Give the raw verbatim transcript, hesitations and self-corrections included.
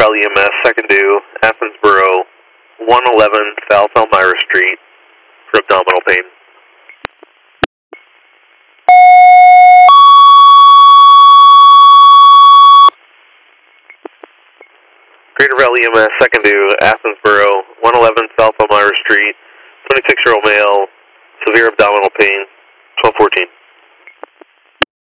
Valley E M S, second due, Athensboro, one eleven South Elmira Street for abdominal pain. Greater Valley E M S, second due, Athensboro, one eleven South Elmira Street, twenty-six year old male, severe abdominal pain, twelve fourteen.